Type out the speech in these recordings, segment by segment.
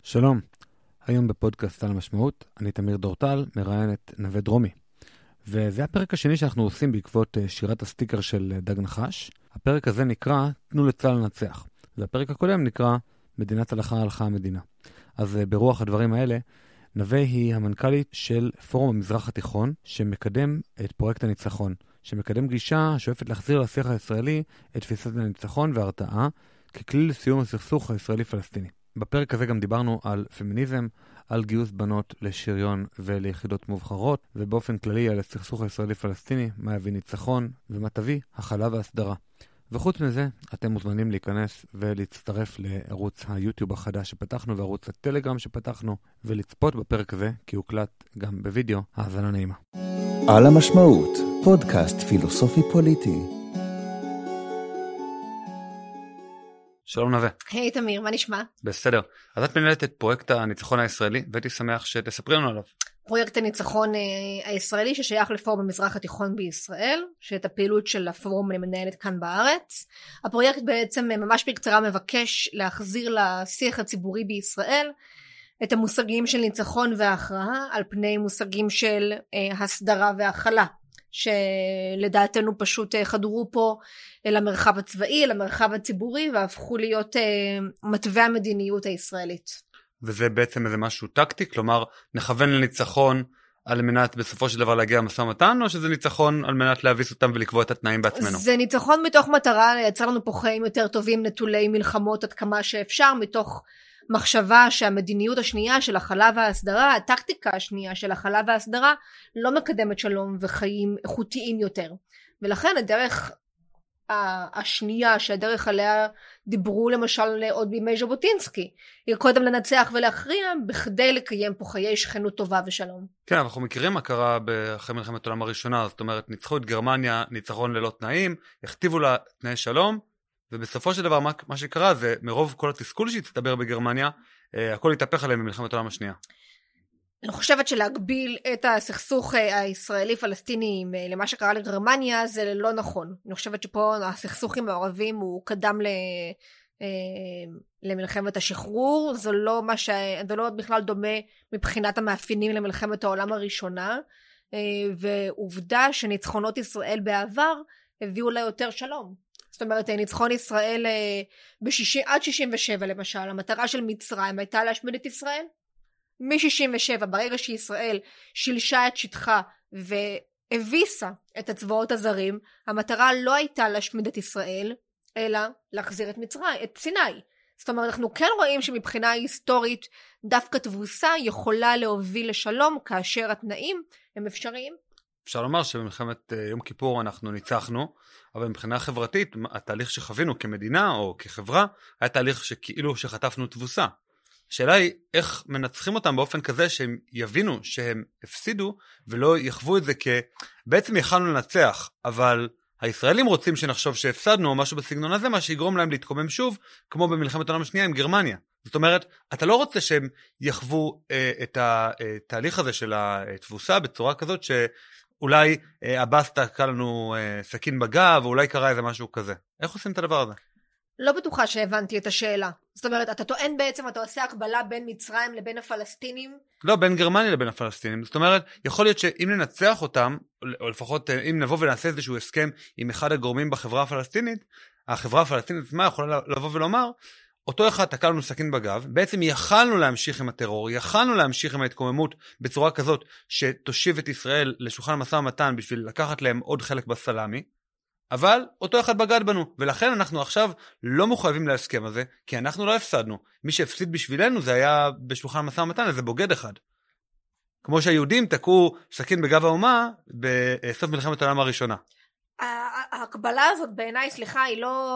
שלום, היום בפודקאסט על המשמעות, אני תמיר דורטל, מראיין את נווה דרומי. וזה הפרק השני שאנחנו עושים בעקבות שירת הסטיקר של דג נחש. הפרק הזה נקרא תנו לצה"ל לנצח, והפרק הקודם נקרא מדינת הלכה הלכה המדינה. אז ברוח הדברים האלה, נווה היא המנכ"לית של פורום המזרח התיכון, שמקדם את פרויקט הניצחון, שמקדם גישה שואפת להחזיר לשיח הישראלי את תפיסת הניצחון וההרתעה, ככלי לסיום הסכסוך הישראלי-פלסטיני. בפרק הזה גם דיברנו על פמיניזם, על גיוס בנות לשריון וליחידות מובחרות, ובאופן כללי על הסכסוך הישראלי-פלסטיני, מה יביא ניצחון ומה תביא הכלה והסדרה. וחוץ מזה, אתם מוזמנים להיכנס ולהצטרף לערוץ היוטיוב החדש שפתחנו וערוץ הטלגרם שפתחנו, ולצפות בפרק הזה, כי הוא קלט גם בווידאו. האזנה נעימה. על המשמעות, פודקאסט פילוסופי פוליטי. שלום נווה. היי תמיר, מה נשמע? בסדר. אז את מנהלת את פרויקט הניצחון הישראלי, והייתי שמח שתספרי לנו עליו. פרויקט הניצחון הישראלי ששייך לפורום המזרח התיכון בישראל, שאת הפעילות של הפורום אני מנהלת כאן בארץ. הפרויקט בעצם ממש בקצרה מבקש להחזיר לשיח הציבורי בישראל את המושגים של ניצחון והכרעה על פני מושגים של הסדרה והכלה, שלדעתנו פשוט חדרו פה למרחב הצבאי, למרחב הציבורי, והפכו להיות מתווה המדיניות הישראלית. וזה בעצם איזה משהו טקטי? כלומר, נכוון לניצחון על מנת בסופו של דבר להגיע למשא ומתן, או שזה ניצחון על מנת להביס אותם ולקבוע את התנאים בעצמנו? זה ניצחון מתוך מטרה לייצר לנו פה חיים יותר טובים, נטולי מלחמות עד כמה שאפשר, מתוך מחשבה שהמדיניות השנייה של הכלה והסדרה, הטקטיקה השנייה של הכלה והסדרה, לא מקדמת שלום וחיים איכותיים יותר. ולכן הדרך השנייה, שהדרך עליה דיברו למשל עוד בימי ז'בוטינסקי, היא קודם לנצח ולהכריע בכדי לקיים פה חיי שכנות טובה ושלום. כן, אנחנו מכירים מה קרה אחרי מלחמת העולם הראשונה, זאת אומרת ניצחו את גרמניה, ניצחון ללא תנאים, הכתיבו לה תנאי שלום, ובסופו של דבר מה שקרה זה מרוב כל התסכול שהצטבר בגרמניה, הכל התהפך עליהם במלחמת העולם השנייה. אני חושבת שלהגביל את הסכסוך הישראלי-פלסטיני למה שקרה לגרמניה זה לא נכון. אני חושבת שפה הסכסוך עם הערבים הוא קדם למלחמת השחרור, זה לא בכלל דומה מבחינת המאפיינים למלחמת העולם הראשונה, ועובדה שניצחונות ישראל בעבר הביאו לה יותר שלום. זאת אומרת, ניצחון ישראל עד 67 למשל, המטרה של מצרים הייתה להשמיד את ישראל. מ-67, ברגע שישראל שילשה את שטחה והביסה את הצבאות הזרים, המטרה לא הייתה להשמיד את ישראל, אלא להחזיר את סיני. זאת אומרת, אנחנו כן רואים שמבחינה היסטורית, דווקא תבוסה יכולה להוביל לשלום, כאשר התנאים הם אפשריים. אפשר לומר שבמלחמת יום כיפור אנחנו ניצחנו, אבל מבחינה חברתית, התהליך שחווינו כמדינה או כחברה, היה תהליך שכאילו שחטפנו תבוסה. השאלה היא איך מנצחים אותם באופן כזה שהם יבינו שהם הפסידו ולא יחוו את זה בעצם יכלנו לנצח, אבל הישראלים רוצים שנחשוב שהפסדנו או משהו בסגנון הזה, מה שיגרום להם להתקומם שוב, כמו במלחמת העולם השנייה עם גרמניה. זאת אומרת, אתה לא רוצה שהם יחוו את התהליך הזה של התבוסה בצורה כזאת שאולי הבאס תקע לנו סכין בגב, או אולי קרה איזה משהו כזה. איך עושים את הדבר הזה? לא בטוחה שהבנתי את השאלה. זאת אומרת, אתה טוען בעצם, אתה עושה הקבלה בין מצרים לבין הפלסטינים? לא, בין גרמניה לבין הפלסטינים. זאת אומרת, יכול להיות שאם ננצח אותם, או לפחות אם נבוא ונעשה איזשהו הסכם עם אחד הגורמים בחברה הפלסטינית, החברה הפלסטינית עצמה יכולה לבוא ולומר, אותו אחד תקע לנו סכין בגב, בעצם יכלנו להמשיך עם הטרור, יכלנו להמשיך עם ההתקוממות בצורה כזאת, שתושיב את ישראל לשולחן המשא ומתן בשביל לקחת להם עוד חלק בסלמי, אבל אותו אחד בגד בנו, ולכן אנחנו עכשיו לא מחויבים להסכם הזה, כי אנחנו לא הפסדנו. מי שהפסיד בשבילנו זה היה בשולחן המשא ומתן, איזה בוגד אחד. כמו שהיהודים תקעו סכין בגב האומה בסוף מלחמת העולם הראשונה. ההקבלה הזאת בעיניי, סליחה,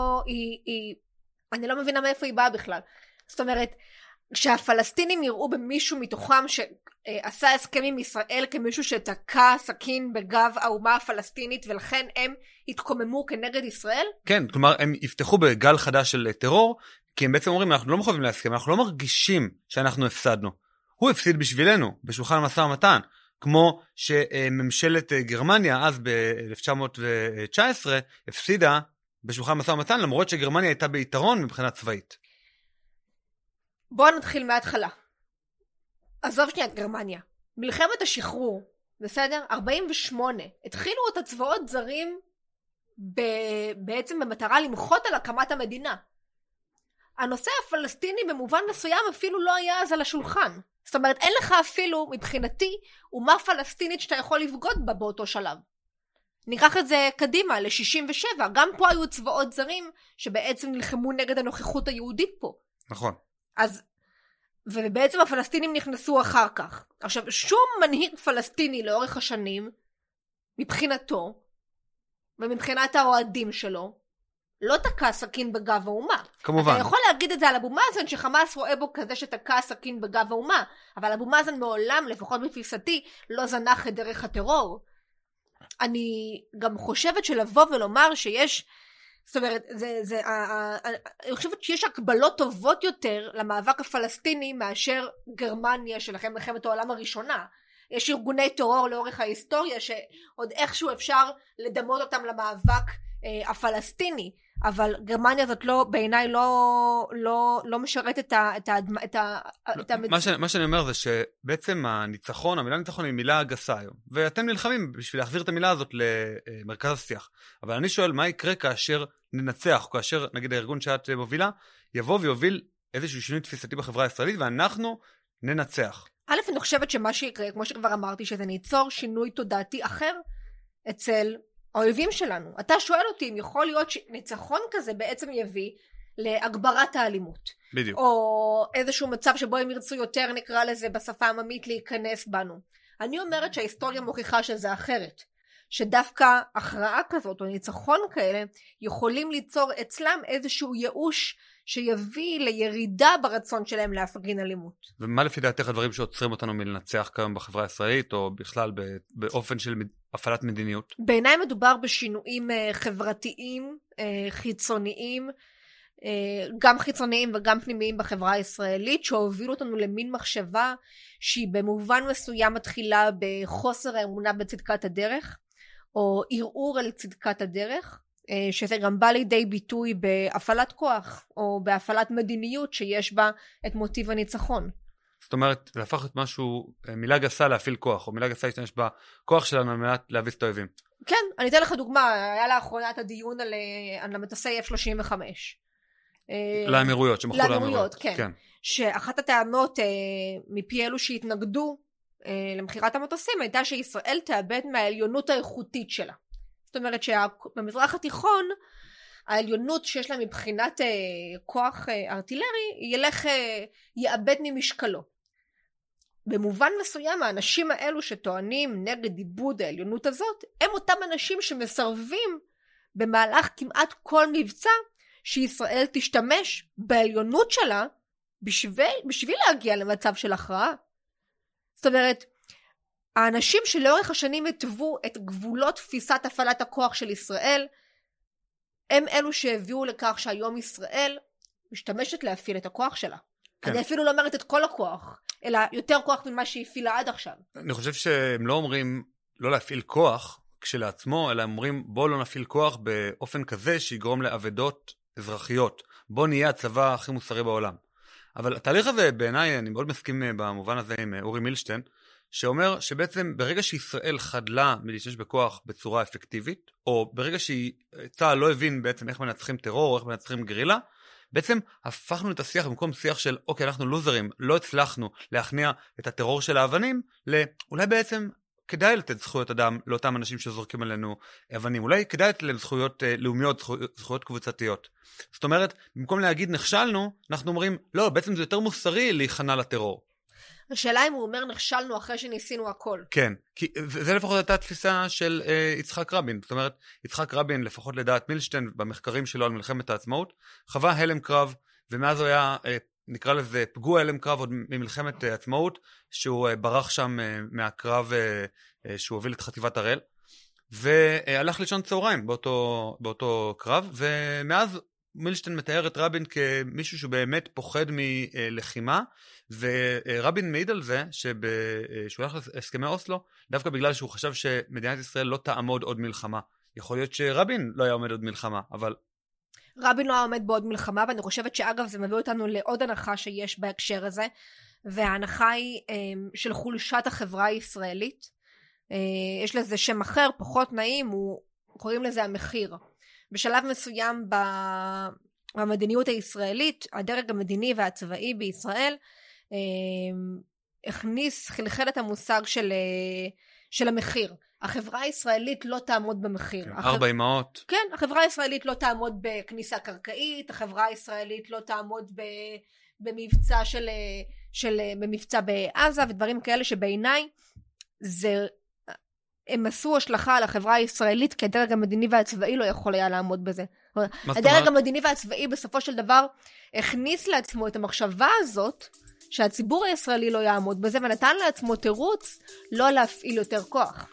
אני לא מבינה מאיפה היא באה בכלל. זאת אומרת, כשהפלסטינים יראו במישהו מתוכם שעשה הסכם עם ישראל כמישהו שתקע סכין בגב האומה הפלסטינית ולכן הם התקוממו כנגד ישראל? כן, כלומר הם יפתחו בגל חדש של טרור, כי הם בעצם אומרים אנחנו לא מחויבים להסכם, אנחנו לא מרגישים שאנחנו הפסדנו. הוא הפסיד בשבילנו בשולחן המשא ומתן, כמו שממשלת גרמניה אז ב-1919 הפסידה בשולחן המשא ומתן, למרות שגרמניה הייתה ביתרון מבחינה צבאית. בואו נתחיל מההתחלה. עזוב שנייה את גרמניה. מלחמת השחרור, בסדר? 48. התחילו את הצבאות זרים בעצם במטרה למחות על הקמת המדינה. הנושא הפלסטיני במובן מסוים אפילו לא היה אז על השולחן. זאת אומרת, אין לך אפילו, מבחינתי, אומה פלסטינית שאתה יכול לבגוד בה באותו שלב. ניקח את זה קדימה, ל-67. גם פה היו צבאות זרים שבעצם נלחמו נגד הנוכחות היהודית פה. נכון. אז, ובעצם הפלסטינים נכנסו אחר כך. עכשיו, שום מנהיג פלסטיני לאורך השנים, מבחינתו, ומבחינת האוהדים שלו, לא תקע סכין בגב האומה. כמובן. אתה יכול להגיד את זה על אבו מאזן, שחמאס רואה בו כזה שתקע סכין בגב האומה, אבל אבו מאזן מעולם, לפחות בתפיסתי, לא זנח את דרך הטרור. אני גם חושבת שלבוא ולומר שיש, זאת אומרת, אני חושבת שיש הקבלות טובות יותר למאבק הפלסטיני מאשר גרמניה שלכם מלחמת העולם הראשונה. יש ארגוני טרור לאורך ההיסטוריה שעוד איכשהו אפשר לדמות אותם למאבק הפלסטיני, אבל גרמניה הזאת לא, בעיניי לא משרת מה שאני אומר זה שבעצם הניצחון, המילה ניצחון היא מילה גסה היום, ואתם נלחמים בשביל להחזיר את המילה הזאת למרכז השיח. אבל אני שואל, מה יקרה כאשר ננצח, כאשר נגיד הארגון שאת מובילה, יבוא ויוביל איזשהו שינוי תפיסתי בחברה הישראלית, ואנחנו ננצח? א', אני חושבת שמה שיקרה, כמו שכבר אמרתי, שזה ניצור שינוי תודעתי אחר אצל האויבים שלנו. אתה שואל אותי אם יכול להיות שניצחון כזה בעצם יביא להגברת האלימות. בדיוק. או איזשהו מצב שבו הם ירצו יותר, נקרא לזה בשפה עממית, להיכנס בנו. אני אומרת שההיסטוריה מוכיחה שזה אחרת. שדווקא הכרעה כזאת או ניצחון כאלה יכולים ליצור אצלם איזשהו ייאוש שיביא לירידה ברצון שלהם להפגין אלימות. ומה לפי דעתך הדברים שעוצרים אותנו מלנצח כיום בחברה הישראלית, או בכלל באופן של הפעלת מדיניות? בעיניי מדובר בשינויים חברתיים, חיצוניים, גם חיצוניים וגם פנימיים בחברה הישראלית, שהובילו אותנו למין מחשבה שהיא במובן מסוים מתחילה בחוסר האמונה בצדקת הדרך, או ערעור על צדקת הדרך, שזה גם בא לידי ביטוי בהפעלת כוח, או בהפעלת מדיניות שיש בה את מוטיב הניצחון. זאת אומרת, זה הפך את משהו, מילה גסה להפעיל כוח, או מילה גסה להשתמש בכוח שלנו על מנת להביס את האויבים. כן, אני אתן לך דוגמה, היה לאחרונה את הדיון על המטוסי F-35. לאמירויות, שמחו לאמירויות. כן. שאחת הטענות מפי אלו שהתנגדו למחירת המטוסים הייתה שישראל תאבד מהעליונות האיכותית שלה. זאת אומרת שבמזרח התיכון העליונות שיש לה מבחינת כוח ארטילרי יאבד ממשקלו. במובן מסוים האנשים האלו שטוענים נגד איבוד העליונות הזאת הם אותם אנשים שמסרבים במהלך כמעט כל מבצע שישראל תשתמש בעליונות שלה בשביל להגיע למצב של הכרעה. זאת אומרת, האנשים שלאורך השנים הטבו את גבולות תפיסת הפעלת הכוח של ישראל, הם אלו שהביאו לכך שהיום ישראל משתמשת להפעיל את הכוח שלה. כן. אני אפילו לא אומרת את כל הכוח, אלא יותר כוח ממה שהפעילה עד עכשיו. אני חושב שהם לא אומרים לא להפעיל כוח כשלעצמו, אלא הם אומרים בוא לא נפעיל כוח באופן כזה שיגרום לעבדות אזרחיות. בוא נהיה הצבא הכי מוסרי בעולם. אבל התהליך הזה בעיניי, אני מאוד מסכים במובן הזה עם אורי מילשטיין, שאומר שבעצם ברגע שישראל חדלה מלהשתמש בכוח בצורה אפקטיבית, או ברגע שצה"ל לא הבין בעצם איך מנצחים טרור, או איך מנצחים גרילה, בעצם הפכנו את השיח במקום שיח של אוקיי, אנחנו לוזרים, לא הצלחנו להכניע את הטרור של האבנים, אולי בעצם כדאי לתת זכויות אדם לאותם אנשים שזורקים עלינו אבנים, אולי כדאי לתת להם זכויות לאומיות, זכויות קבוצתיות. זאת אומרת, במקום להגיד נכשלנו, אנחנו אומרים, לא, בעצם זה יותר מוסרי להיכנע לטרור. השאלה אם הוא אומר נכשלנו אחרי שניסינו הכל. כן, כי זה לפחות הייתה התפיסה של יצחק רבין. זאת אומרת, יצחק רבין, לפחות לדעת מילשטיין, במחקרים שלו על מלחמת העצמאות, חווה הלם קרב, ומאז הוא היה, נקרא לזה, פגוע הלם קרב עוד ממלחמת העצמאות, שהוא ברח שם מהקרב שהוא הוביל את חטיבת הראל, והלך לישון צהריים באותו קרב, ומאז מילשטיין מתאר את רבין כמישהו שהוא באמת פוחד מלחימה, ורבין מעיד על זה שהוא הלך להסכמי אוסלו, דווקא בגלל שהוא חשב שמדינת ישראל לא תעמוד עוד מלחמה. יכול להיות שרבין לא היה עומד עוד מלחמה, אבל... רבין לא עומד בעוד מלחמה, ואני חושבת שאגב זה מביא אותנו לעוד הנחה שיש בהקשר הזה, וההנחה היא של חולשת החברה הישראלית. יש לזה שם אחר, פחות נעים, קוראים לזה המחיר. בשלב מסוים במדיניות הישראלית, הדרג המדיני והצבאי בישראל חלחל את המושג של המחיר. החברה הישראלית לא תעמוד במחיר. כן, 4 אמהות. כן, החברה הישראלית לא תעמוד בכניסה קרקעית, החברה הישראלית לא תעמוד במבצע במבצע בעזה ודברים כאלה שבעיניי הם עשו השלכה על החברה הישראלית, כי הדרג המדיני והצבאי לא יכול היה לעמוד בזה. הדרג המדיני והצבאי בסופו של דבר הכניס לעצמו את המחשבה הזאת, שהציבור הישראלי לא יעמוד בזה, ונתן לעצמו תירוץ לא להפעיל יותר כוח.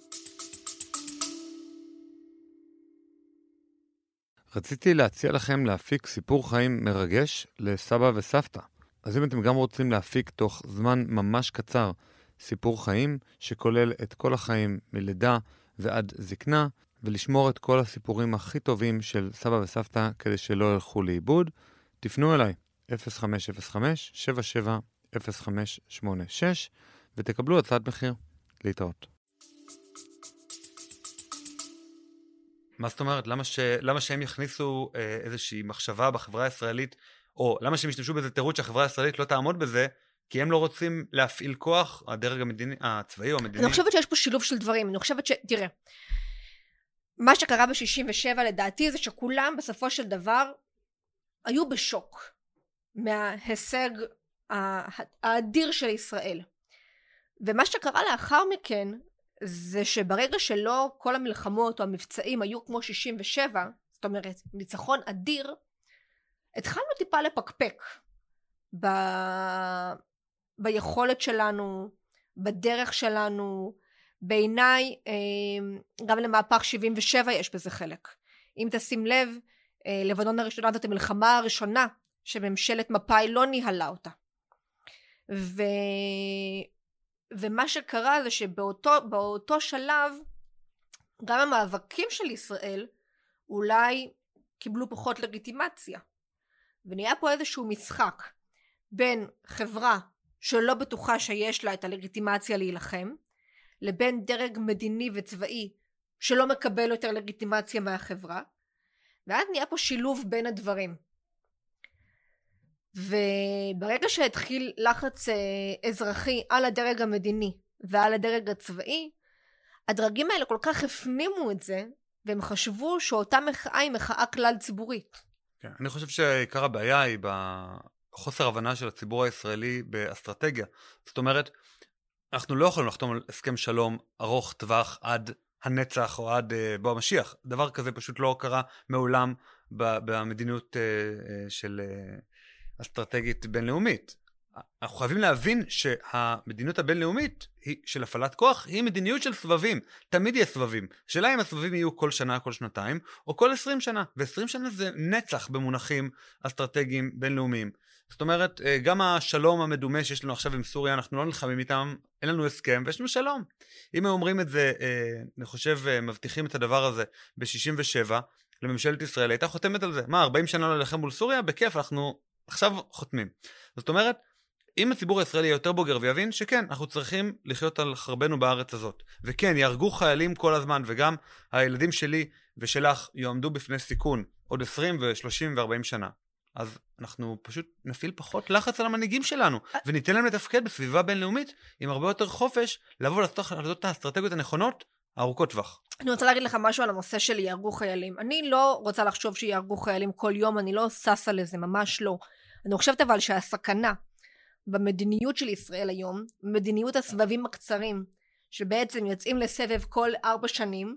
רציתי להציע לכם להפיק סיפור חיים מרגש לסבא וסבתא. אז אם אתם גם רוצים להפיק תוך זמן ממש קצר סיפור חיים שכולל את כל החיים מלידה ועד זקנה, ולשמור את כל הסיפורים הכי טובים של סבא וסבתא כדי שלא ילכו לאיבוד, תפנו אליי 0505-770586 ותקבלו הצעת מחיר. להתראות. מה זאת אומרת? למה שהם יכניסו איזושהי מחשבה בחברה הישראלית, או למה שהם ישתמשו בזה תירוץ שהחברה הישראלית לא תעמוד בזה, כי הם לא רוצים להפעיל כוח, הדרג המדיני, הצבאי או המדיני? אני חושבת שיש פה שילוב של דברים. אני חושבת תראה, מה שקרה ב-67 לדעתי זה שכולם בסופו של דבר היו בשוק מההישג האדיר של ישראל. ומה שקרה לאחר מכן זה שברגע שלא כל המלחמות או המבצעים היו כמו 67, זאת אומרת ניצחון אדיר, התחלנו טיפה לפקפק ביכולת שלנו, בדרך שלנו. בעיניי גם למהפך 77 יש בזה חלק. אם תשים לב, לבנון הראשונה זאת המלחמה הראשונה שממשלת מפא"י לא ניהלה אותה. ומה שקרה זה שבאותו שלב גם המאבקים של ישראל אולי קיבלו פחות לגיטימציה. ונהיה פה איזשהו משחק בין חברה שלא בטוחה שיש לה את הלגיטימציה להילחם, לבין דרג מדיני וצבאי שלא מקבל יותר לגיטימציה מהחברה, ואז נהיה פה שילוב בין הדברים. וברגע שהתחיל לחץ אזרחי על הדרג המדיני ועל הדרג הצבאי, הדרגים האלה כל כך הפנימו את זה, והם חשבו שאותה מחאה היא מחאה כלל ציבורית. כן, אני חושב שעיקר הבעיה היא בחוסר הבנה של הציבור הישראלי באסטרטגיה. זאת אומרת, אנחנו לא יכולים לחתום על הסכם שלום ארוך טווח עד הנצח או עד בוא המשיח. דבר כזה פשוט לא קרה מעולם במדיניות של אסטרטגית בינלאומית. אנחנו חייבים להבין שהמדיניות הבינלאומית של הפעלת כוח היא מדיניות של סבבים. תמיד יהיה סבבים. שאלה אם הסבבים יהיו כל שנה, כל שנתיים, או כל 20 שנה. ו20 שנה זה נצח במונחים אסטרטגיים בינלאומיים. זאת אומרת, גם השלום המדומה שיש לנו עכשיו עם סוריה, אנחנו לא נלחמים איתם, אין לנו הסכם, ויש לנו שלום. אם הם אומרים את זה, אני חושב, מבטיחים את הדבר הזה ב-67, לממשלת ישראל, הייתה חותמת על זה. מה, 40 שנה לא ללחם מול סוריה? בכיף, אנחנו עכשיו חותמים. זאת אומרת, אם הציבור הישראלי יהיה יותר בוגר ויבין שכן, אנחנו צריכים לחיות על חרבנו בארץ הזאת. וכן, יהרגו חיילים כל הזמן, וגם הילדים שלי ושלך יועמדו בפני סיכון עוד 20 ו-30 ו-40 שנה. אז אנחנו פשוט נפעיל פחות לחץ על המנהיגים שלנו, וניתן להם לתפקד בסביבה בינלאומית עם הרבה יותר חופש, לבוא לעשות את האסטרטגיות הנכונות, ארוכות טווח. אני רוצה להגיד לך משהו על הנושא של יהרגו חיילים. אני לא רוצה לחשוב שיהרגו חיילים כל יום, אני לא ססה לזה, ממש לא. אני חושבת אבל שהסכנה במדיניות של ישראל היום, מדיניות הסבבים הקצרים, שבעצם יוצאים לסבב כל 4 שנים,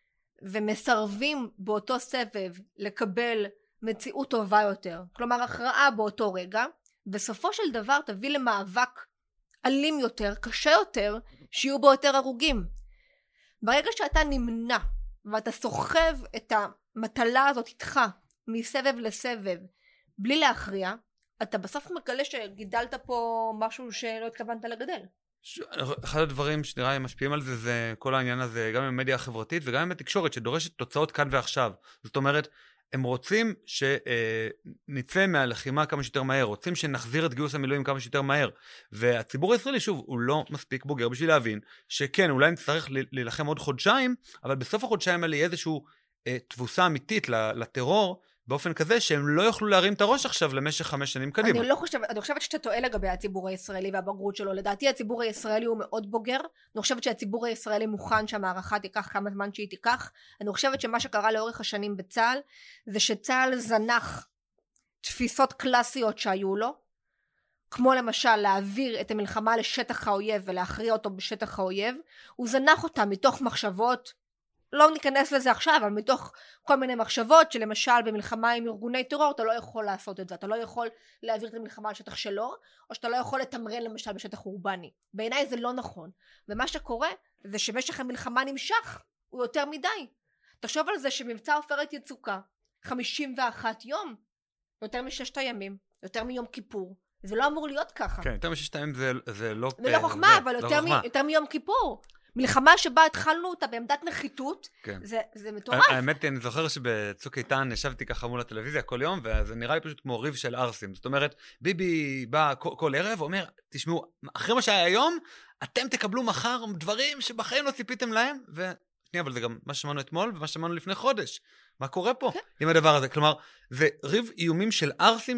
ומסרבים באותו סבב לקבל מציאות טובה יותר, כלומר הכרעה באותו רגע, בסופו של דבר תביא למאבק אלים יותר, קשה יותר, שיהיו בו יותר הרוגים. ברגע שאתה נמנע ואתה סוחב את המטלה הזאת איתך מסבב לסבב בלי להכריע, אתה בסוף מגלה שגידלת פה משהו שלא התכוונת לגדל. אחד הדברים שנראה לי משפיעים על זה, זה כל העניין הזה, גם עם המדיה החברתית וגם עם התקשורת שדורשת תוצאות כאן ועכשיו. זאת אומרת, הם רוצים שנצא מהלחימה כמה שיותר מהר, רוצים שנחזיר את גיוס המילואים כמה שיותר מהר, והציבור הישראלי, שוב, הוא לא מספיק בוגר בשביל להבין, שכן, אולי נצטרך להילחם עוד חודשיים, אבל בסוף החודשיים האלה יהיה איזושהי תבוסה אמיתית לטרור, באופן כזה שהם לא יוכלו להרים את הראש עכשיו למשך 5 שנים קדימה. אני חושבת שאתה טועה לגבי הציבור הישראלי והבגרות שלו. לדעתי הציבור הישראלי הוא מאוד בוגר. אני חושבת שהציבור הישראלי מוכן שהמערכה תיקח כמה זמן שהיא תיקח. אני חושבת שמה שקרה לאורך השנים בצה"ל, זה שצה"ל זנח תפיסות קלאסיות שהיו לו, כמו למשל להעביר את המלחמה לשטח האויב ולהכריע אותו בשטח האויב. הוא זנח אותה מתוך מחשבות, לא ניכנס לזה עכשיו, אבל מתוך כל מיני מחשבות שלמשל במלחמה עם ארגוני טרור אתה לא יכול לעשות את זה, אתה לא יכול להעביר את המלחמה לשטח שלו, או שאתה לא יכול לתמרן למשל בשטח אורבני. בעיניי זה לא נכון, ומה שקורה זה שמשך המלחמה נמשך, הוא יותר מדי. תחשוב על זה שמבצע עופרת יצוקה 51 יום, יותר מ6 הימים, יותר מיום כיפור, זה לא אמור להיות ככה. כן, יותר מ6 ימים זה לא... זה לא חוכמה, אבל יותר מיום כיפור. מלחמה שבה התחלנו אותה בעמדת נחיתות, כן. זה מטורף. האמת, אני זוכר שבצוק איתן ישבתי ככה מול הטלוויזיה כל יום, וזה נראה לי פשוט כמו ריב של ארסים. זאת אומרת, ביבי בא כל ערב ואומר, תשמעו, אחרי מה שהיה היום, אתם תקבלו מחר דברים שבחיים לא ציפיתם להם, אבל זה גם מה שמענו אתמול ומה שמענו לפני חודש. מה קורה פה עם הדבר הזה? כלומר, זה ריב איומים של ארסים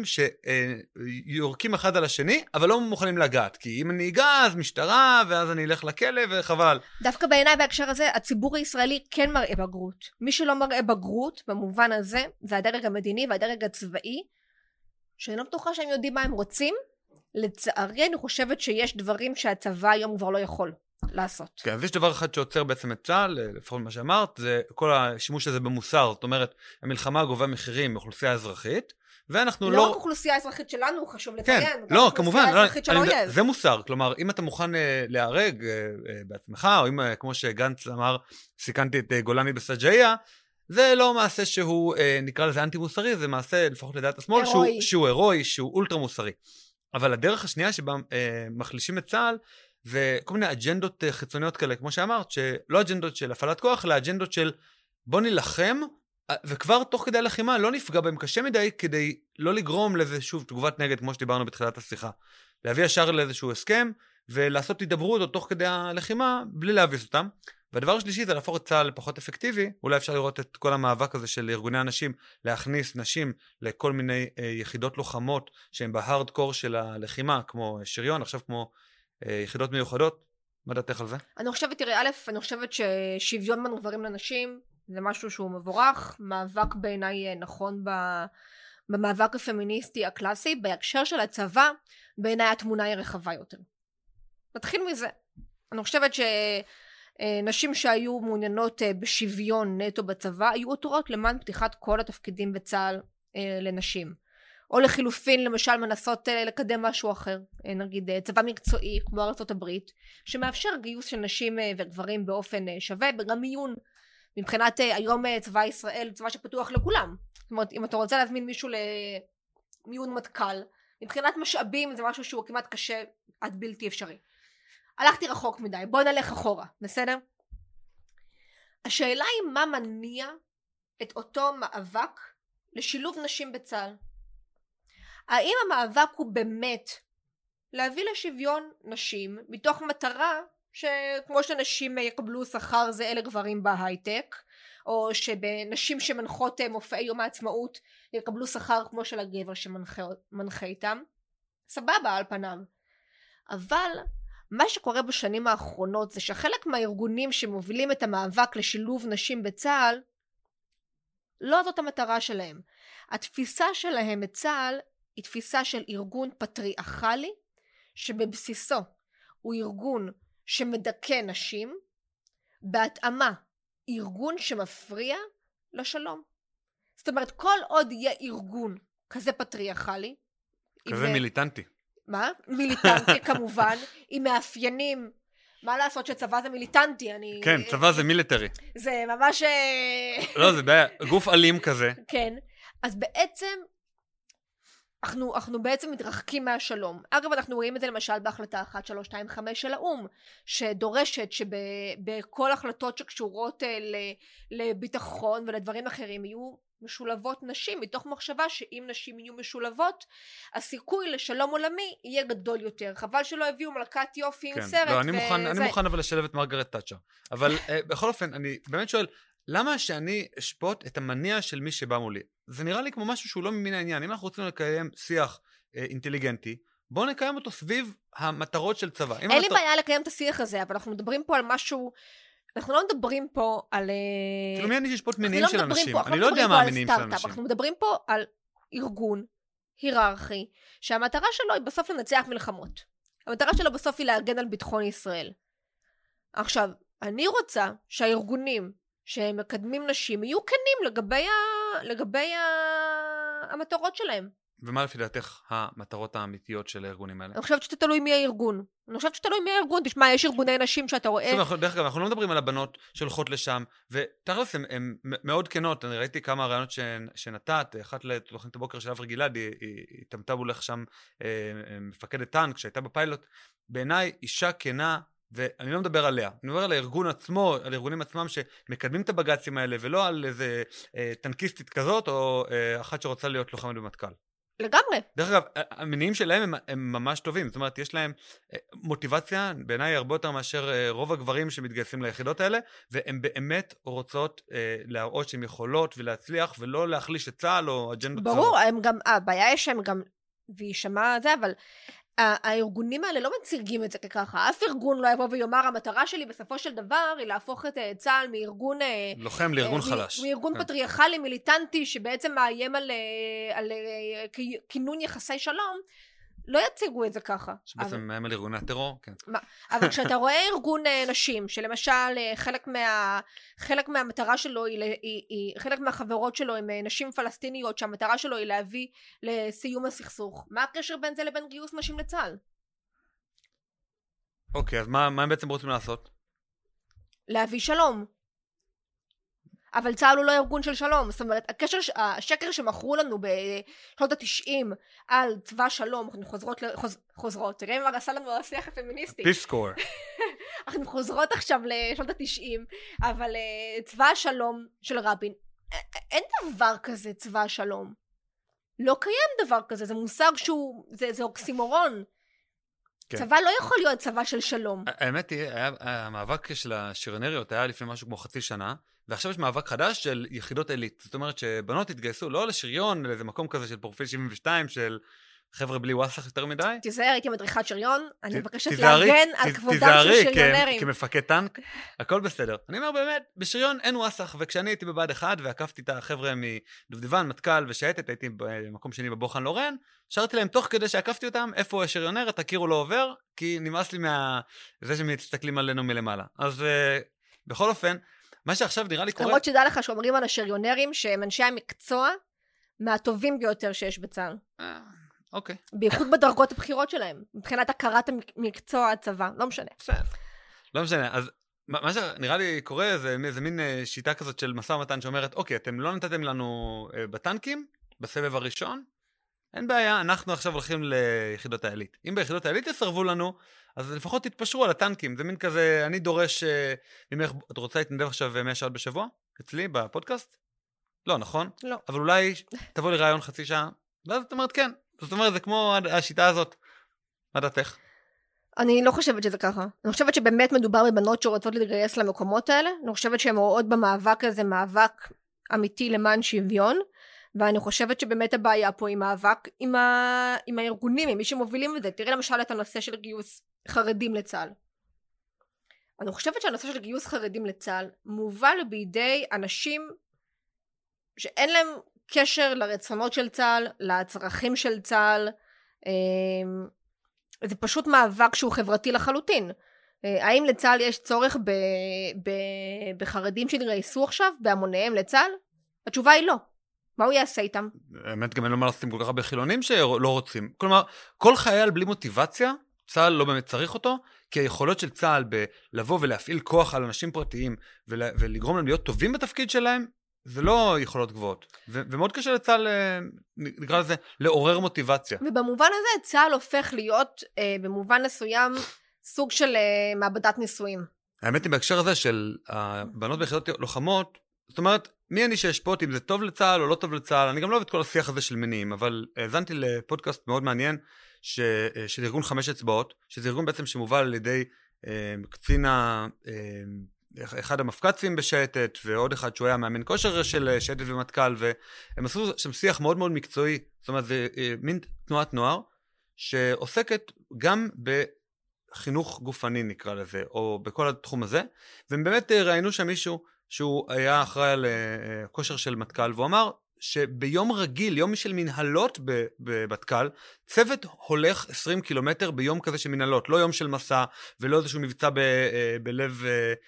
שיורקים אחד על השני, אבל לא מוכנים לגעת. כי אם אני אגע, אז משטרה, ואז אני אלך לכלא, וחבל. דווקא בעיניי בהקשר הזה, הציבור הישראלי כן מראה בגרות. מי שלא מראה בגרות, במובן הזה, זה הדרג המדיני והדרג הצבאי, שאני לא בטוחה שהם יודעים מה הם רוצים. לצערי, אני חושבת שיש דברים שהצבא היום כבר לא יכול לעשות. כן, אז יש דבר אחד שעוצר בעצם את צה"ל, לפחות מה שאמרת, זה כל השימוש הזה במוסר, זאת אומרת, המלחמה גובה מחירים מאוכלוסייה אזרחית, ואנחנו לא רק אוכלוסייה אזרחית שלנו, חשוב לציין, כן, לא, כמובן, זה מוסר, כלומר, אם אתה מוכן להיהרג בעצמך, או אם, כמו שגנץ אמר, סיכנתי את גולני בסג'איה, זה לא מעשה שהוא, נקרא לזה אנטי מוסרי, זה מעשה, לפחות לדעת השמאל, שהוא הירואי, שהוא אולטרה מוסרי. אבל הדרך השנייה שבה מחלישים את צה"ל, וכל מיני אג'נדות חיצוניות כאלה, כמו שאמרת, שלא אג'נדות של הפעלת כוח, אלא אג'נדות של בוא נלחם, וכבר תוך כדי הלחימה לא נפגע בהם קשה מדי, כדי לא לגרום לזה, שוב, תגובת נגד, כמו שדיברנו בתחילת השיחה. להביא ישר לאיזשהו הסכם, ולעשות הידברות עוד תוך כדי הלחימה, בלי להביס אותם. והדבר השלישי זה להפוך את צה"ל לפחות אפקטיבי, אולי אפשר לראות את כל המאבק הזה של ארגוני הנשים, להכניס נשים לכל מיני יחידות לוחמות, שהן בהארדקור של הלחימה, כמו שריון, עכשיו כמו יחידות מיוחדות. מה דעתך על זה? אני חושבת, תראה, א', אני חושבת ששוויון בין גברים לנשים זה משהו שהוא מבורך, מאבק בעיניי נכון במאבק הפמיניסטי הקלאסי. בהקשר של הצבא, בעיניי התמונה היא רחבה יותר. נתחיל מזה. אני חושבת שנשים שהיו מעוניינות בשוויון נטו בצבא, היו עותרות למען פתיחת כל התפקידים בצה"ל לנשים. או לחילופין, למשל, מנסות לקדם משהו אחר, נגיד צבא מקצועי, כמו ארצות הברית, שמאפשר גיוס של נשים וגברים באופן שווה, וגם מיון. מבחינת היום צבא ישראל, צבא שפתוח לכולם. זאת אומרת, אם אתה רוצה להזמין מישהו למיון מטכ"ל, מבחינת משאבים זה משהו שהוא כמעט קשה עד בלתי אפשרי. הלכתי רחוק מדי, בוא נלך אחורה, בסדר? השאלה היא מה מניע את אותו מאבק לשילוב נשים בצה"ל. האם המאבק הוא באמת להביא לשוויון נשים מתוך מטרה שכמו שנשים יקבלו שכר זה אלה גברים בהייטק, או שבנשים שמנחות מופעי יום העצמאות יקבלו שכר כמו של הגבר שמנחה איתם? סבבה על פניו. אבל מה שקורה בשנים האחרונות זה שחלק מהארגונים שמובילים את המאבק לשילוב נשים בצה"ל, לא זאת המטרה שלהם. התפיסה שלהם בצה"ל היא תפיסה של ארגון פטריארכלי, שבבסיסו הוא ארגון שמדכא נשים, בהתאמה ארגון שמפריע לשלום. זאת אומרת, כל עוד יהיה ארגון כזה פטריארכלי, כזה מיליטנטי. מה? מיליטנטי כמובן, עם מאפיינים, מה לעשות שצבא זה מיליטנטי? כן, צבא זה מיליטרי. זה ממש... לא, זה גוף אלים כזה. כן, אז בעצם... אנחנו בעצם מתרחקים מהשלום. אגב, אנחנו רואים את זה למשל בהחלטה 1325 של האום, שדורשת שבכל החלטות שקשורות לביטחון ולדברים אחרים יהיו משולבות נשים, מתוך מחשבה שאם נשים יהיו משולבות, הסיכוי לשלום עולמי יהיה גדול יותר. חבל שלא הביאו מלכת יופי עם סרט. לא, אני מוכן אבל לשלב את מרגרט תאצ'ר. אבל בכל אופן, אני באמת שואל, למה שאני אשפוט את המניע של מי שבא מולי? זה נראה לי כמו משהו שהוא לא ממין העניין. אם אנחנו רוצים לקיים שיח אינטליגנטי, בואו נקיים אותו סביב המטרות של צבא. אין לי בעיה לקיים את השיח הזה, אבל אנחנו מדברים פה על משהו, אנחנו לא מדברים פה על... כאילו מי אני ששפוט מניעים של אנשים? אני לא יודע מה המניעים של אנשים. אנחנו מדברים פה על ארגון היררכי, שהמטרה שלו היא בסוף לנצח מלחמות. המטרה שלו בסוף היא להגן על ביטחון ישראל. עכשיו, אני רוצה שהארגונים שמקדמים נשים יהיו כנים לגבי המטרות שלהם. ומה לפי דעתך המטרות האמיתיות של הארגונים האלה? אני חושבת שאתה תלוי מי הארגון. תשמע, יש ארגוני נשים שאתה רואה... דרך אגב, אנחנו לא מדברים על הבנות שהולכות לשם, ותכלס הן מאוד כנות. אני ראיתי כמה רעיונות שנתת, אחת לתוכנית הבוקר של אברי גלעד, היא תמתה בולך שם מפקדת טנק, שהייתה בפיילוט. בעיניי, אישה כנה, ואני לא מדבר עליה, אני מדבר על הארגון עצמו, על הארגונים עצמם שמקדמים את הבג"צים האלה, ולא על איזה טנקיסטית כזאת, או אחת שרוצה להיות לוחמת במטכ"ל. לגמרי. דרך אגב, המניעים שלהם הם ממש טובים, זאת אומרת, יש להם מוטיבציה, בעיניי הרבה יותר מאשר רוב הגברים שמתגייסים ליחידות האלה, והם באמת רוצות להראות שהן יכולות ולהצליח, ולא להחליש את צה"ל או אג'נדות צה"ל. ברור, הבעיה יש שהם גם, והיא שמעה זה, אבל הארגונים האלה לא מציגים את זה ככה, אף ארגון לא יבוא ויאמר, המטרה שלי בסופו של דבר היא להפוך את צה"ל מארגון... לוחם לארגון חלש. מארגון פטריארכלי מיליטנטי שבעצם מאיים על כינון יחסי שלום, לא יציגו את זה ככה. שבעצם מאיים על ארגוני הטרור, כן. אבל כשאתה רואה ארגון נשים, שלמשל חלק מהמטרה שלו, חלק מהחברות שלו הם נשים פלסטיניות, שהמטרה שלו היא להביא לסיום הסכסוך, מה הקשר בין זה לבין גיוס נשים לצה"ל? אוקיי, אז מה הם בעצם רוצים לעשות? להביא שלום. אבל צה"ל הוא לא ארגון של שלום, זאת אומרת, השקר שמכרו לנו בשנות ה-90 על צבא שלום, אנחנו חוזרות, תראה מה עשה לנו השיח הפמיניסטי. פיסקור. אנחנו חוזרות עכשיו לשנות ה-90, אבל צבא השלום של רבין, אין דבר כזה צבא השלום. לא קיים דבר כזה, זה מושג שהוא, זה אוקסימורון. צבא לא יכול להיות צבא של שלום. האמת היא, המאבק של השריונריות היה לפני משהו כמו חצי שנה, ועכשיו יש מאבק חדש של יחידות עילית. זאת אומרת שבנות התגייסו לא לשריון, לאיזה מקום כזה של פרופיל 72, של חבר'ה בלי וואסך יותר מדי. תיזהר, הייתי מדריכת שריון, אני מבקשת להגן על כבודם של שריונרים. כמפקד טנק, הכל בסדר. אני אומר באמת, בשריון אין וואסך, וכשאני הייתי בבה"ד 1 ועקפתי את החבר'ה מדובדבן, מטכ"ל ושייטת, הייתי במקום שני בבוחן לורן, שרתי להם תוך כדי שעקפתי אותם, איפה השריונר, תכירו לא עובר, כי נמאס לי זה שמסתכלים עלינו מלמעלה. אז בכל אופן, מה שעכשיו נראה לי קורה... למרות שדע לך שאומרים על השריונרים שהם אנשי המקצוע מהטובים ביותר שיש בצה"ל. אוקיי. בייחוד בדרגות הבחירות שלהם, מבחינת הכרת המקצוע הצבא, לא משנה. לא משנה, אז מה שנראה לי קורה זה מין שיטה כזאת של משא ומתן שאומרת, אוקיי, אתם לא נתתם לנו בטנקים, בסבב הראשון, אין בעיה, אנחנו עכשיו הולכים ליחידות העילית. אם ביחידות העילית יסרבו לנו, אז לפחות תתפשרו על הטנקים. זה מין כזה, אני דורש, את רוצה להתנדב עכשיו 100 שעות בשבוע? אצלי, בפודקאסט? לא, נכון? לא. אבל אולי תבוא לי רעיון חצי שעה, ואז את אומרת כן. זאת אומרת, זה כמו השיטה הזאת. מה דעתך? אני לא חושבת שזה ככה. אני חושבת שבאמת מדובר בבנות שרוצות להתגייס למקומות האלה. אני חושבת שהן רואות במאבק הזה מאבק אמיתי למען שוויון. ואני חושבת שבאמת הבעיה פה היא מאבק עם הארגונים, עם מי שמובילים את זה. תראה למשל את הנושא של גיוס חרדים לצה"ל. אני חושבת שהנושא של גיוס חרדים לצה"ל מובל בידי אנשים שאין להם קשר לרצונות של צה"ל, לצרכים של צה"ל. זה פשוט מאבק שהוא חברתי לחלוטין. האם לצה"ל יש צורך בחרדים שהתגייסו עכשיו בהמוניהם לצה"ל? התשובה היא לא. מה הוא יעשה איתם? האמת, גם אין לו מה לעשות עם כל כך הרבה חילונים שלא רוצים. כלומר, כל חייל בלי מוטיבציה, צה"ל לא באמת צריך אותו, כי היכולות של צה"ל בלבוא ולהפעיל כוח על אנשים פרטיים, ולגרום להם להיות טובים בתפקיד שלהם, זה לא יכולות גבוהות. ומאוד קשה לצה"ל, נקרא לזה, לעורר מוטיבציה. ובמובן הזה, צה"ל הופך להיות, במובן מסוים, סוג של מעבדת ניסויים. האמת היא, בהקשר הזה של הבנות ביחידות לוחמות, זאת אומרת, מי אני שאשפוט אם זה טוב לצה"ל או לא טוב לצה"ל, אני גם לא אוהב את כל השיח הזה של מניעים, אבל האזנתי לפודקאסט מאוד מעניין של ארגון 5 אצבעות, שזה ארגון בעצם שמובל על ידי קצין אחד המפקצים בשייטת, ועוד אחד שהוא היה מאמן כושר של שייטת ומטכ"ל, והם עשו שם שיח מאוד מאוד מקצועי, זאת אומרת, זה מין תנועת נוער, שעוסקת גם בחינוך גופני נקרא לזה, או בכל התחום הזה, והם באמת ראינו שם מישהו שהוא היה אחראי על כושר של מטכ"ל, והוא אמר שביום רגיל, יום של מנהלות במטכ"ל, צוות הולך 20 קילומטר ביום כזה של מנהלות, לא יום של מסע, ולא איזשהו מבצע בלב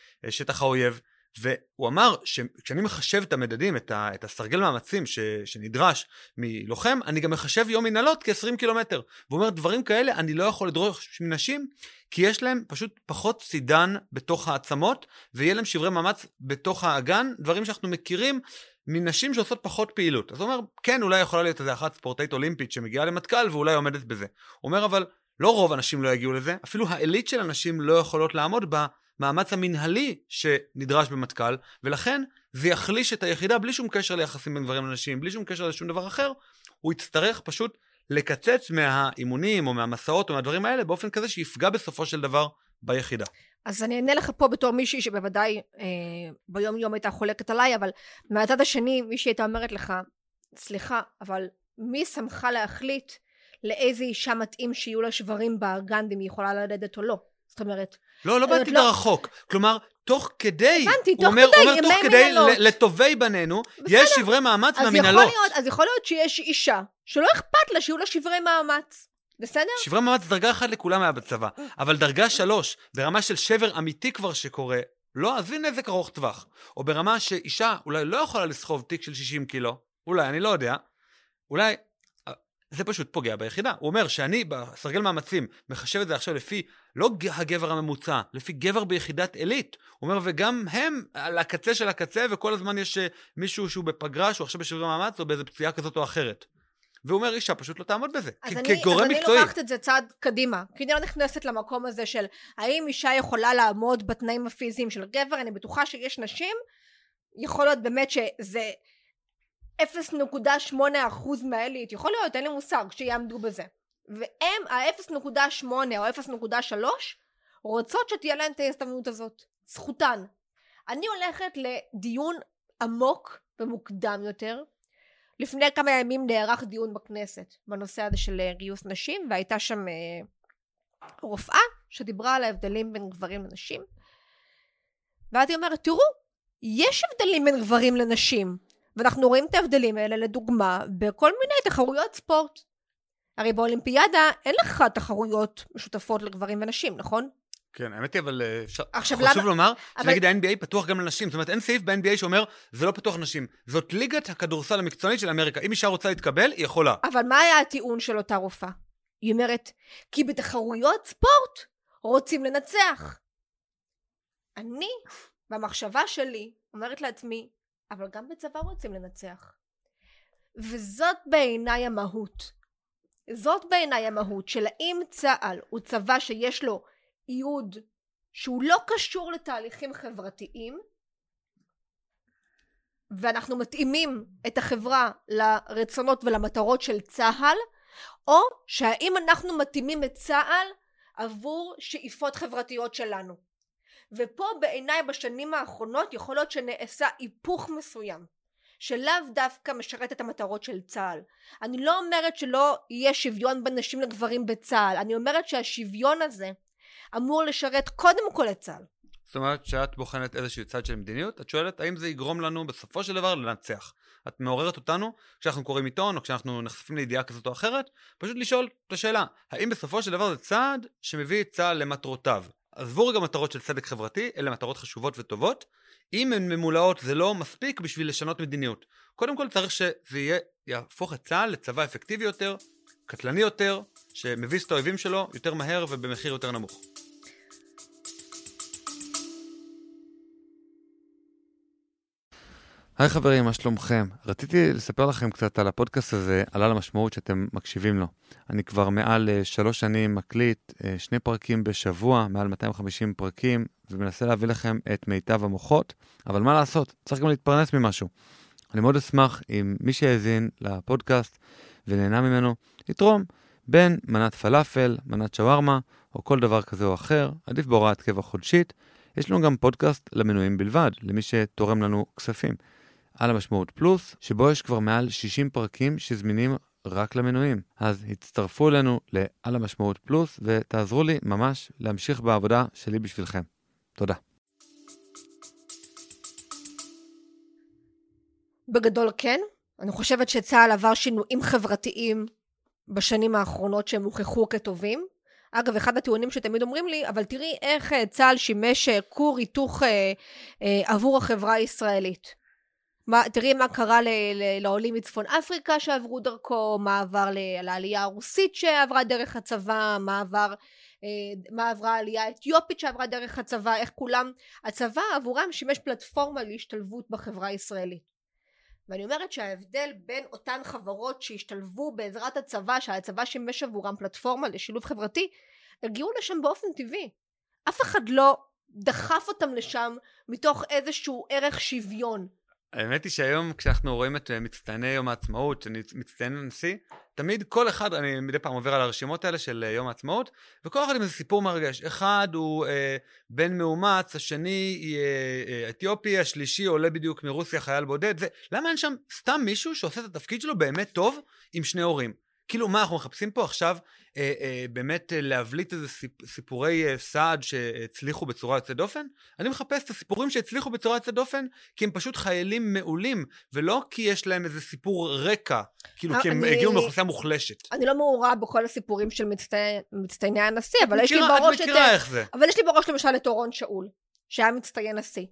שטח האויב, והוא אמר שכשאני מחשב את המדדים, את הסרגל מאמצים שנדרש מלוחם, אני גם מחשב יום מנהלות כ-20 קילומטר. והוא אומר, דברים כאלה אני לא יכול לדרוש מנשים, כי יש להם פשוט פחות סידן בתוך העצמות, ויהיה להם שברי מאמץ בתוך האגן, דברים שאנחנו מכירים מנשים שעושות פחות פעילות. אז הוא אומר, כן, אולי יכולה להיות איזה אחת ספורטאית אולימפית שמגיעה למטכ"ל, ואולי עומדת בזה. הוא אומר, אבל לא רוב אנשים לא יגיעו לזה, אפילו העילית של אנשים לא יכולות לעמוד במאמץ המנהלי שנדרש במטכ"ל, ולכן זה יחליש את היחידה בלי שום קשר ליחסים בין גברים לנשים, בלי שום קשר לשום דבר אחר, הוא יצטרך פשוט לקצץ מהאימונים או מהמסעות או מהדברים האלה, באופן כזה שיפגע בסופו של דבר ביחידה. אז אני אענה לך פה בתור מישהי שבוודאי ביום יום הייתה חולקת עליי, אבל מהצד השני מישהי הייתה אומרת לך, סליחה, אבל מי שמך להחליט לאיזה אישה מתאים שיהיו לה שברים באגן, אם היא יכולה ללדת או לא? זאת אומרת... לא באתי לרחוק. כלומר, תוך כדי, הבנתי, הוא אומר תוך כדי לטובי בנינו, יש שברי מאמץ מהמנהלות. אז יכול להיות שיש אישה שלא אכפת לה שיהיו לה שברי מאמץ. בסדר? שברי מאמץ דרגה 1 לכולם היה בצבא, אבל דרגה 3, ברמה של שבר אמיתי כבר שקורה, לא, אז הנה נזק ארוך טווח. או ברמה שאישה אולי לא יכולה לסחוב תיק של 60 קילו, אולי, אני לא יודע, אולי זה פשוט פוגע ביחידה. הוא אומר שאני בסרגל מאמצים מחשב את זה עכשיו לפי לא הגבר הממוצע, לפי גבר ביחידת עילית. הוא אומר, וגם הם על הקצה של הקצה, וכל הזמן יש מישהו שהוא בפגרה, שהוא עכשיו בשברי מאמץ, או באיזו פציעה כזאת או אחרת. והוא אומר, אישה פשוט לא תעמוד בזה, כגורם מקצועי. אז אני לוקחת את זה צעד קדימה, כי אני לא נכנסת למקום הזה של האם אישה יכולה לעמוד בתנאים הפיזיים של גבר. אני בטוחה שיש נשים, יכול להיות באמת שזה 0.8% מהעילית, יכול להיות, אין לי מושג שיעמדו בזה. והם, ה-0.8 או 0.3, רוצות שתהיה להן את ההסתמנות הזאת. זכותן. אני הולכת לדיון עמוק ומוקדם יותר. לפני כמה ימים נערך דיון בכנסת בנושא הזה של גיוס נשים, והייתה שם רופאה שדיברה על ההבדלים בין גברים לנשים. ואתי אומרת, תראו, יש הבדלים בין גברים לנשים, ואנחנו רואים את ההבדלים האלה לדוגמה בכל מיני תחרויות ספורט. הרי באולימפיאדה אין לך תחרויות משותפות לגברים ונשים, נכון? כן, האמת היא, אבל חשוב לומר, שנגיד ה-NBA פתוח גם לנשים, זאת אומרת, אין סעיף ב-NBA שאומר, זה לא פתוח לנשים, זאת ליגת הכדורסל המקצוענית של אמריקה, אם אישה רוצה להתקבל, היא יכולה. אבל מה היה הטיעון של אותה רופאה? היא אומרת, כי בתחרויות ספורט רוצים לנצח. אני, במחשבה שלי, אומרת לעצמי, אבל גם בצבא רוצים לנצח. וזאת בעיניי המהות. זאת בעיניי המהות של האם צה"ל הוא צבא שיש לו ייעוד שהוא לא קשור לתהליכים חברתיים, ואנחנו מתאימים את החברה לרצונות ולמטרות של צה"ל, או שהאם אנחנו מתאימים את צה"ל עבור שאיפות חברתיות שלנו. ופה בעיניי בשנים האחרונות יכול להיות שנעשה היפוך מסוים, שלאו דווקא משרת את המטרות של צה"ל. אני לא אומרת שלא יהיה שוויון בין נשים לגברים בצה"ל, אני אומרת שהשוויון הזה אמור לשרת קודם כל את צה"ל. זאת אומרת שאת בוחנת איזשהו צד של מדיניות, את שואלת האם זה יגרום לנו בסופו של דבר לנצח. את מעוררת אותנו כשאנחנו קוראים עיתון או כשאנחנו נחשפים לידיעה כזאת או אחרת, פשוט לשאול את השאלה, האם בסופו של דבר זה צעד שמביא את צה"ל למטרותיו. עזבו רגע מטרות של צדק חברתי, אלה מטרות חשובות וטובות. אם הן ממולאות זה לא מספיק בשביל לשנות מדיניות. קודם כל צריך שזה יהפוך את צה"ל לצבא אפקטיבי יותר, קטלני יותר, שמביס את האויבים שלו יותר מהר ובמחיר יותר נמוך. היי חברים, מה שלומכם? רציתי לספר לכם קצת על הפודקאסט הזה, על המשמעות שאתם מקשיבים לו. אני כבר מעל 3 שנים מקליט 2 פרקים בשבוע, מעל 250 פרקים, ומנסה להביא לכם את מיטב המוחות, אבל מה לעשות? צריך גם להתפרנס ממשהו. אני מאוד אשמח אם מי שהאזין לפודקאסט ונהנה ממנו, יתרום בין מנת פלאפל, מנת שווארמה, או כל דבר כזה או אחר, עדיף בהוראת קבע חודשית. יש לנו גם פודקאסט למנויים בלבד, למי שתורם לנו כספים. על המשמעות פלוס, שבו יש כבר מעל 60 פרקים שזמינים רק למנויים. אז הצטרפו אלינו לעל המשמעות פלוס, ותעזרו לי ממש להמשיך בעבודה שלי בשבילכם. תודה. בגדול כן. אני חושבת שצה"ל עבר שינויים חברתיים בשנים האחרונות שהם הוכחו כטובים. אגב, אחד הטיעונים שתמיד אומרים לי, אבל תראי איך צה"ל שימש כור היתוך עבור החברה הישראלית. תראי מה קרה לעולים מצפון אפריקה שעברו דרכו, מה עבר לעלייה הרוסית שעברה דרך הצבא, מה עברה העלייה האתיופית שעברה דרך הצבא, איך כולם, הצבא עבורם שימש פלטפורמה להשתלבות בחברה הישראלית. ואני אומרת שההבדל בין אותן חברות שהשתלבו בעזרת הצבא, שהצבא שימש עבורם פלטפורמה לשילוב חברתי, הגיעו לשם באופן טבעי. אף אחד לא דחף אותם לשם מתוך איזשהו ערך שוויון. האמת היא שהיום כשאנחנו רואים את מצטייני יום העצמאות, מצטייני הנשיא, תמיד כל אחד, אני מדי פעם עובר על הרשימות האלה של יום העצמאות, וכל אחד עם איזה סיפור מרגש. אחד הוא בן מאומץ, השני אתיופי, השלישי עולה בדיוק מרוסיה, חייל בודד. למה אין שם סתם מישהו שעושה את התפקיד שלו באמת טוב עם שני הורים? כאילו מה אנחנו מחפשים פה עכשיו באמת להבליט איזה סיפורי סעד שהצליחו בצורה יוצאת דופן? אני מחפש את הסיפורים שהצליחו בצורה יוצאת דופן כי הם פשוט חיילים מעולים, ולא כי יש להם איזה סיפור רקע, כאילו כי הם הגיעו מאוכלוסייה מוחלשת. אני לא מעורה בכל הסיפורים של מצטייני הנשיא, אבל יש לי בראש למשל את אורון שאול, שהיה מצטיין נשיא.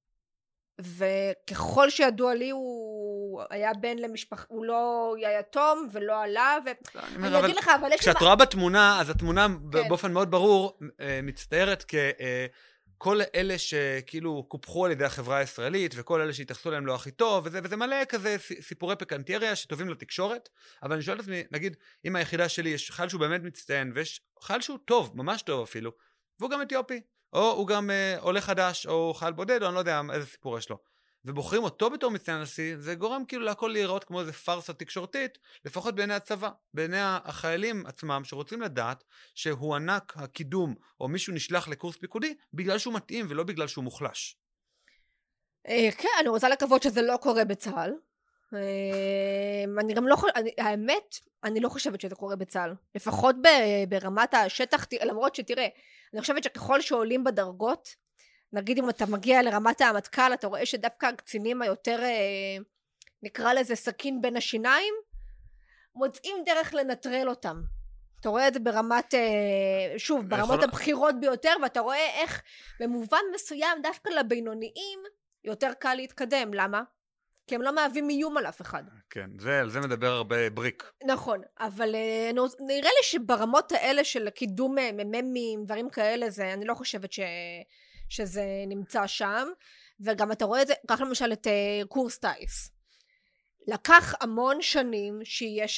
וככל שידוע לי הוא היה בן למשפחה, הוא לא היה יתום ולא עלה, ואני אגיד לך, אבל יש לי... כשאת רואה בתמונה, אז התמונה באופן מאוד ברור מצטיירת ככל אלה שכאילו קופחו על ידי החברה הישראלית, וכל אלה שהתייחסו להם לא הכי טוב, וזה מלא כזה סיפורי פיקנטריה שטובים לתקשורת, אבל אני שואל את עצמי, נגיד, אם היחידה שלי יש חייל שהוא באמת מצטיין, ויש חייל שהוא טוב, ממש טוב אפילו, והוא גם אתיופי, או הוא גם עולה חדש, או חייל בודד, או אני לא יודע איזה סיפור יש לו. ובוחרים אותו בתור מצטיין נשיא, זה גורם כאילו להכל להיראות כמו איזה פרסה תקשורתית, לפחות בעיני הצבא, בעיני החיילים עצמם, שרוצים לדעת שהוא ענק הקידום, או מישהו נשלח לקורס פיקודי, בגלל שהוא מתאים ולא בגלל שהוא מוחלש. כן, אני רוצה לקוות שזה לא קורה בצה"ל. אני גם לא האמת, אני לא חושבת שזה קורה בצה"ל. לפחות ברמת השטח, למרות שתראה, אני חושבת שככל שעולים בדרגות, נגיד אם אתה מגיע לרמת המטכ"ל, אתה רואה שדווקא הקצינים היותר, נקרא לזה סכין בין השיניים, מוצאים דרך לנטרל אותם. אתה רואה את זה ברמת, שוב, ברמות הבחירות ביותר, ואתה רואה איך במובן מסוים דווקא לבינוניים יותר קל להתקדם. למה? כי הם לא מהווים איום על אף אחד. כן, על זה מדבר הרבה בריק. נכון, אבל נראה לי שברמות האלה של קידום מממים, דברים כאלה, אני לא חושבת שזה נמצא שם, וגם אתה רואה את זה, קח למשל את קורס טייס. לקח המון שנים שיש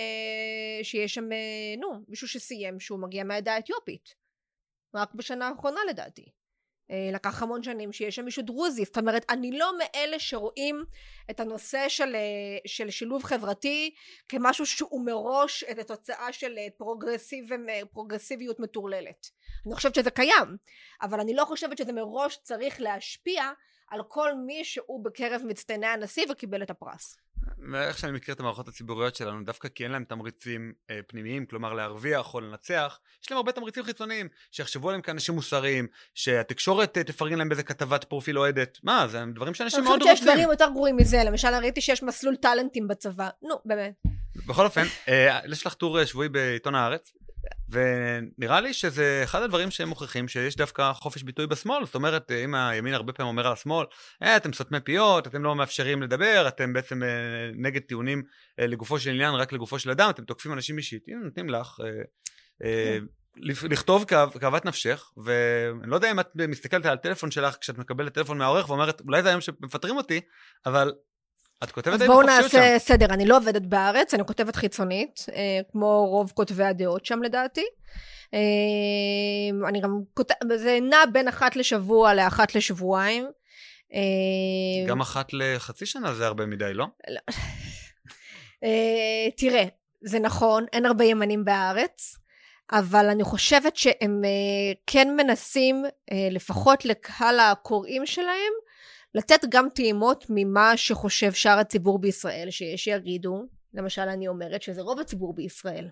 שם, מישהו שסיים שהוא מגיע מהעדה האתיופית. רק בשנה האחרונה לדעתי. לקח המון שנים שיש שם מישהו דרוזי. זאת אומרת, אני לא מאלה שרואים את הנושא של שילוב חברתי כמשהו שהוא מראש את התוצאה של פרוגרסיביות מטורללת. אני חושבת שזה קיים, אבל אני לא חושבת שזה מראש צריך להשפיע על כל מי שהוא בקרב מצטייני הנשיא וקיבל את הפרס. ואיך שאני מכיר את המערכות הציבוריות שלנו, דווקא כי אין להם תמריצים פנימיים, כלומר להרוויח או לנצח, יש להם הרבה תמריצים חיצוניים, שיחשבו עליהם כאנשים מוסריים, שהתקשורת תפרגן להם באיזה כתבת פרופיל אוהדת. מה, זה דברים שאנשים מאוד רוצים. אני חושבת שיש דברים יותר גרועים מזה, למשל ראיתי שיש מסלול טלנטים בצבא, באמת. בכל אופן, יש לך טור שבועי בעיתון הארץ, ונראה לי שזה אחד הדברים שהם מוכיחים שיש דווקא חופש ביטוי בשמאל. זאת אומרת, אם הימין הרבה פעמים אומר על השמאל, אתם סותמי פיות, אתם לא מאפשרים לדבר, אתם בעצם נגד טיעונים לגופו של עניין, רק לגופו של אדם, אתם תוקפים אנשים אישית. הנה נותנים לך לכתוב כאוות נפשך, ואני לא יודע אם את מסתכלת על הטלפון שלך כשאת מקבלת טלפון מהעורך ואומרת, אולי זה היום שמפטרים אותי, אבל את כותבת אז בואו נעשה סדר, אני לא עובדת בארץ, אני כותבת חיצונית, כמו רוב כותבי הדעות שם לדעתי, אני גם זה נע בין אחת לשבוע לאחת לשבועיים. גם אחת לחצי שנה זה הרבה מדי, לא? תראה, זה נכון, אין הרבה ימנים בארץ, אבל אני חושבת שהם כן מנסים, לפחות לקהל הקוראים שלהם, לתת גם טעימות ממה שחושב שאר הציבור בישראל, שיגידו, למשל אני אומרת שזה רוב הציבור בישראל.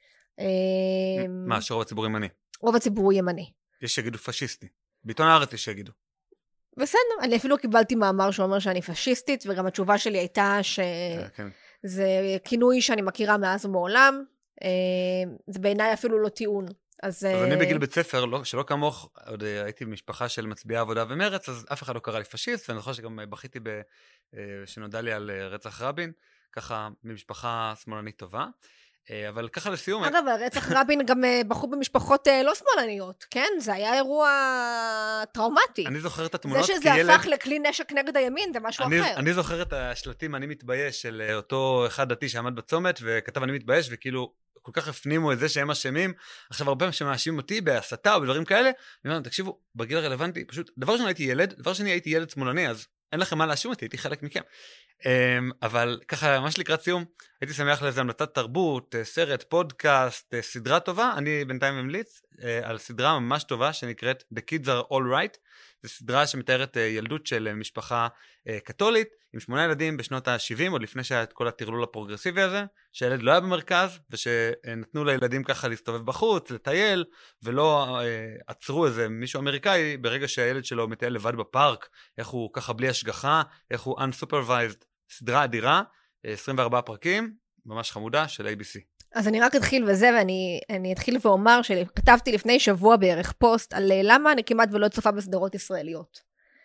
מה, שרוב הציבור ימני? רוב הציבור ימני. יש שיגידו פשיסטי. בעיתון הארץ יש שיגידו. בסדר, אני אפילו קיבלתי מאמר שאומר שאני פשיסטית, וגם התשובה שלי הייתה שזה כינוי שאני מכירה מאז ומעולם, זה בעיניי אפילו לא טיעון. אז אני בגיל בית ספר, שלא כמוך, עוד הייתי במשפחה של מצביעי עבודה ומרץ, אז אף אחד לא קרא לי פשיסט, ואני זוכר שגם בכיתי שנודע לי על רצח רבין, ככה ממשפחה שמאלנית טובה. אבל ככה לסיום... אגב, רצח רבין גם בחרו במשפחות לא שמאלניות, כן? זה היה אירוע טראומטי. אני זוכר את התמונות כילד... זה שזה הפך לכלי נשק נגד הימין, זה משהו אחר. אני זוכר את השלטים אני מתבייש של אותו אחד דתי שעמד בצומת, וכתב אני מתבייש, וכאילו כל כך הפנימו את זה שהם אשמים. עכשיו הרבה שמאשימים אותי בהסתה או בדברים כאלה, אני אומר, תקשיבו, בגיל הרלוונטי, פשוט, דבר שני הייתי ילד, דבר שני הייתי ילד שמאלני, אז אין לכם מה להאשים אותי, הייתי חלק מכם. אבל ככה, ממש לקראת סיום, הייתי שמח לאיזה המלצת תרבות, סרט, פודקאסט, סדרה טובה. אני בינתיים ממליץ על סדרה ממש טובה שנקראת The Kids Are All Right. זו סדרה שמתארת ילדות של משפחה קתולית, עם 8 ילדים בשנות ה-70, עוד לפני שהיה את כל התרלול הפרוגרסיבי הזה, שהילד לא היה במרכז, ושנתנו לילדים ככה להסתובב בחוץ, לטייל, ולא עצרו איזה מישהו אמריקאי, ברגע שהילד שלו מטייל לבד בפארק, איך הוא ככה בלי השגחה, איך הוא unsupervised. סדרה אדירה, 24 פרקים, ממש חמודה של ABC. אז אני רק אתחיל וזה, ואני אתחיל ואומר שכתבתי לפני שבוע בערך פוסט על למה אני כמעט ולא צופה בסדרות ישראליות.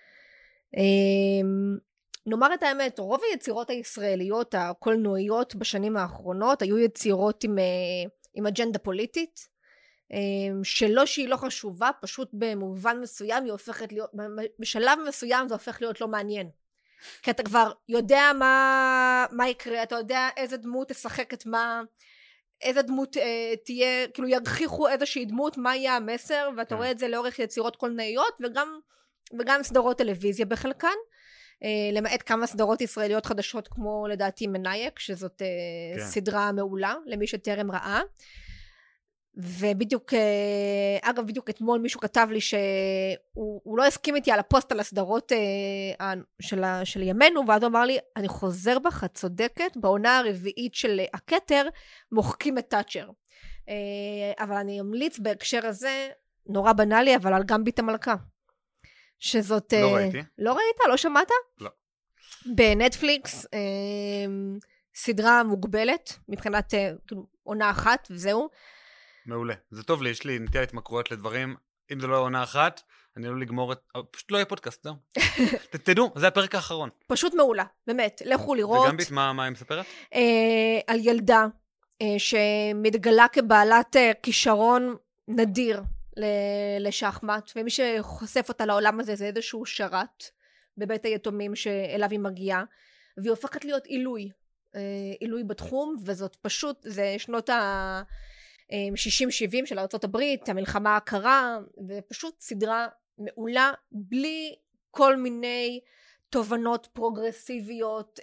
נאמר את האמת, רוב היצירות הישראליות הקולנועיות בשנים האחרונות היו יצירות עם אג'נדה פוליטית, שלא שהיא לא חשובה, פשוט במובן מסוים היא הופכת להיות, בשלב מסוים זה הופך להיות לא מעניין. כי אתה כבר יודע מה יקרה, אתה יודע איזה דמות תשחק את מה, איזה דמות תהיה, כאילו ירחיחו איזושהי דמות, מה יהיה המסר, ואתה רואה את זה לאורך יצירות קולנועיות, וגם סדרות טלוויזיה בחלקן, למעט כמה סדרות ישראליות חדשות, כמו לדעתי מנייק, שזאת סדרה מעולה, למי שטרם ראה. ובדיוק, אגב, בדיוק אתמול מישהו כתב לי שהוא לא הסכים איתי על הפוסט על הסדרות של ימינו, ואז הוא אמר לי, אני חוזר בך, את צודקת, בעונה הרביעית של הכתר, מוחקים את טאצ'ר. אבל אני אמליץ בהקשר הזה, נורא בנאלי, אבל על גמביט המלכה. שזאת... לא ראיתי. לא ראית? לא שמעת? לא. בנטפליקס, סדרה מוגבלת, מבחינת עונה אחת, וזהו. מעולה. זה טוב לי, יש לי נטייה התמכרויות לדברים. אם זה לא עונה אחת, אני לא לגמור את... פשוט לא יהיה פודקאסט, זהו. תדעו, זה הפרק האחרון. פשוט מעולה, באמת. לכו לראות. וגמביט, מה היא מספרת? על ילדה שמתגלה כבעלת כישרון נדיר לשחמט, ומי שחושף אותה לעולם הזה זה איזשהו שרת בבית היתומים שאליו היא מגיעה, והיא הופכת להיות עילוי בתחום, וזאת פשוט, זה שנות ה-60-70 של ארצות הברית, המלחמה הקרה, ופשוט סדרה מעולה, בלי כל מיני תובנות פרוגרסיביות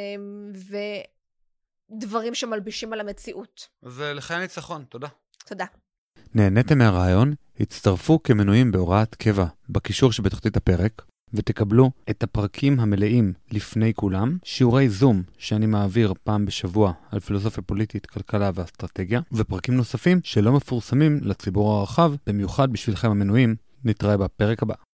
ודברים שמלבישים על המציאות. אז לחיי ניצחון, תודה. תודה. נהניתם מהרעיון? הצטרפו כמנויים בהוראת קבע בקישור שבתחתית הפרק, ותקבלו את הפרקים המלאים לפני כולם, שיעורי זום שאני מעביר פעם בשבוע על פילוסופיה פוליטית, כלכלה ואסטרטגיה, ופרקים נוספים שלא מפורסמים לציבור הרחב, במיוחד בשבילכם המנויים. נתראה בפרק הבא.